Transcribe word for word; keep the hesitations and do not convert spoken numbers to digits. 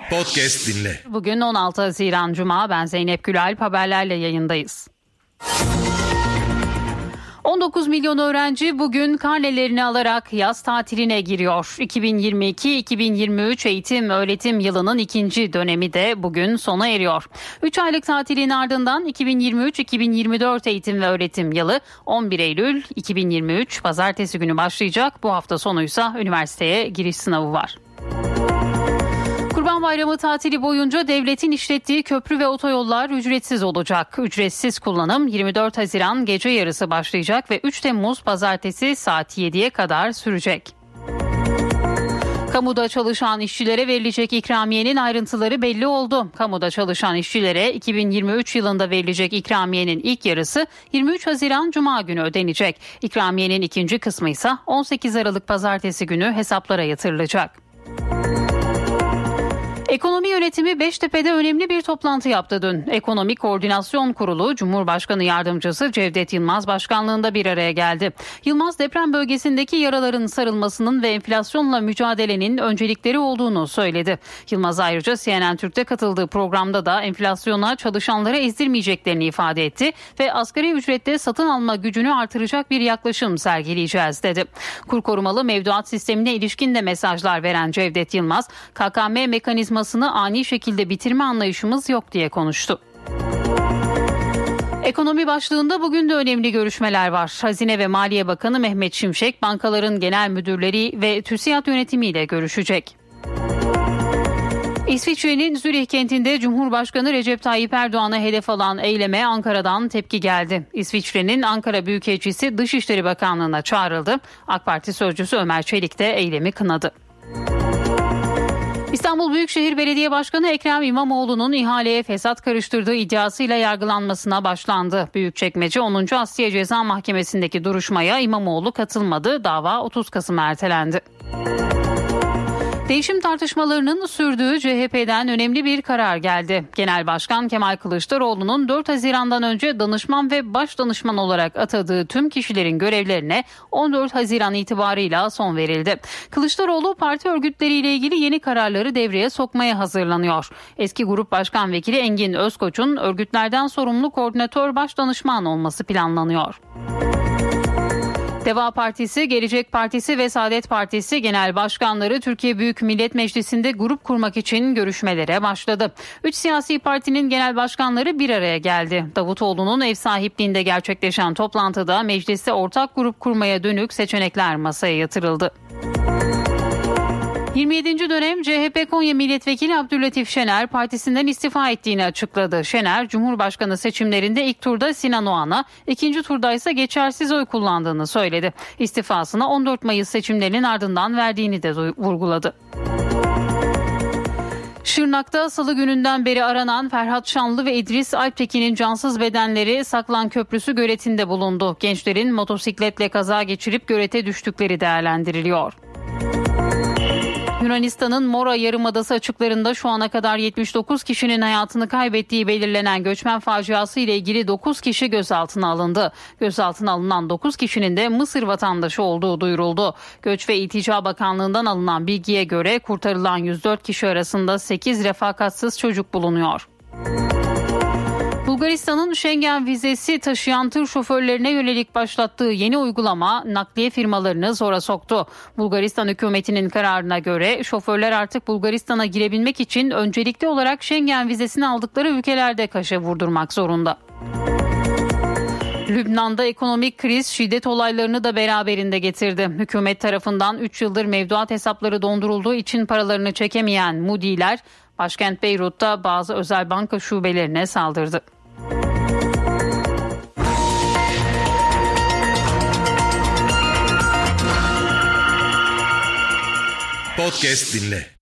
Podcast dinle. Bugün on altı Haziran Cuma, ben Zeynep Gülalp, haberlerle yayındayız. on dokuz milyon öğrenci bugün karnelerini alarak yaz tatiline giriyor. iki bin yirmi iki iki bin yirmi üç eğitim öğretim yılının ikinci dönemi de bugün sona eriyor. üç aylık tatilin ardından iki bin yirmi üç iki bin yirmi dört eğitim ve öğretim yılı on bir Eylül iki bin yirmi üç pazartesi günü başlayacak. Bu hafta sonuysa üniversiteye giriş sınavı var. Kurban Bayramı tatili boyunca devletin işlettiği köprü ve otoyollar ücretsiz olacak. Ücretsiz kullanım yirmi dört Haziran gece yarısı başlayacak ve üç Temmuz pazartesi saat yediye kadar sürecek. Kamuda çalışan işçilere verilecek ikramiyenin ayrıntıları belli oldu. Kamuda çalışan işçilere iki bin yirmi üç yılında verilecek ikramiyenin ilk yarısı yirmi üç Haziran Cuma günü ödenecek. İkramiyenin ikinci kısmı ise on sekiz Aralık pazartesi günü hesaplara yatırılacak. Ekonomi yönetimi Beştepe'de önemli bir toplantı yaptı dün. Ekonomi Koordinasyon Kurulu, Cumhurbaşkanı Yardımcısı Cevdet Yılmaz başkanlığında bir araya geldi. Yılmaz, deprem bölgesindeki yaraların sarılmasının ve enflasyonla mücadelenin öncelikleri olduğunu söyledi. Yılmaz ayrıca C N N Türk'te katıldığı programda da enflasyona çalışanları ezdirmeyeceklerini ifade etti ve asgari ücrette satın alma gücünü artıracak bir yaklaşım sergileyeceğiz dedi. Kur korumalı mevduat sistemine ilişkin de mesajlar veren Cevdet Yılmaz, K K M mekanizması ani şekilde bitirme anlayışımız yok diye konuştu. Ekonomi başlığında bugün de önemli görüşmeler var. Hazine ve Maliye Bakanı Mehmet Şimşek, bankaların genel müdürleri ve TÜSİAD yönetimiyle görüşecek. İsviçre'nin Zürih kentinde Cumhurbaşkanı Recep Tayyip Erdoğan'a hedef alan eyleme Ankara'dan tepki geldi. İsviçre'nin Ankara Büyükelçisi Dışişleri Bakanlığı'na çağrıldı. AK Parti sözcüsü Ömer Çelik de eylemi kınadı. İstanbul Büyükşehir Belediye Başkanı Ekrem İmamoğlu'nun ihaleye fesat karıştırdığı iddiasıyla yargılanmasına başlandı. Büyükçekmece onuncu Asliye Ceza Mahkemesi'ndeki duruşmaya İmamoğlu katılmadı. Dava otuz Kasım'a ertelendi. Değişim tartışmalarının sürdüğü C H P'den önemli bir karar geldi. Genel Başkan Kemal Kılıçdaroğlu'nun dört Haziran'dan önce danışman ve baş danışman olarak atadığı tüm kişilerin görevlerine on dört Haziran itibarıyla son verildi. Kılıçdaroğlu parti örgütleriyle ilgili yeni kararları devreye sokmaya hazırlanıyor. Eski Grup Başkan Vekili Engin Özkoç'un örgütlerden sorumlu koordinatör baş danışman olması planlanıyor. Deva Partisi, Gelecek Partisi ve Saadet Partisi genel başkanları Türkiye Büyük Millet Meclisi'nde grup kurmak için görüşmelere başladı. Üç siyasi partinin genel başkanları bir araya geldi. Davutoğlu'nun ev sahipliğinde gerçekleşen toplantıda mecliste ortak grup kurmaya dönük seçenekler masaya yatırıldı. yirmi yedinci dönem C H P Konya Milletvekili Abdüllatif Şener partisinden istifa ettiğini açıkladı. Şener, Cumhurbaşkanı seçimlerinde ilk turda Sinan Oğan'a, ikinci turda ise geçersiz oy kullandığını söyledi. İstifasını on dört Mayıs seçimlerinin ardından verdiğini de vurguladı. Şırnak'ta salı gününden beri aranan Ferhat Şanlı ve İdris Alptekin'in cansız bedenleri Saklan Köprüsü göletinde bulundu. Gençlerin motosikletle kaza geçirip gölete düştükleri değerlendiriliyor. Yunanistan'ın Mora Yarımadası açıklarında şu ana kadar yetmiş dokuz kişinin hayatını kaybettiği belirlenen göçmen faciası ile ilgili dokuz kişi gözaltına alındı. Gözaltına alınan dokuz kişinin de Mısır vatandaşı olduğu duyuruldu. Göç ve İltica Bakanlığı'ndan alınan bilgiye göre kurtarılan yüz dört kişi arasında sekiz refakatsız çocuk bulunuyor. Bulgaristan'ın Schengen vizesi taşıyan tır şoförlerine yönelik başlattığı yeni uygulama nakliye firmalarını zora soktu. Bulgaristan hükümetinin kararına göre şoförler artık Bulgaristan'a girebilmek için öncelikli olarak Schengen vizesini aldıkları ülkelerde kaşe vurdurmak zorunda. Lübnan'da ekonomik kriz şiddet olaylarını da beraberinde getirdi. Hükümet tarafından üç yıldır mevduat hesapları dondurulduğu için paralarını çekemeyen Moody'ler başkent Beyrut'ta bazı özel banka şubelerine saldırdı. Podcast dinle.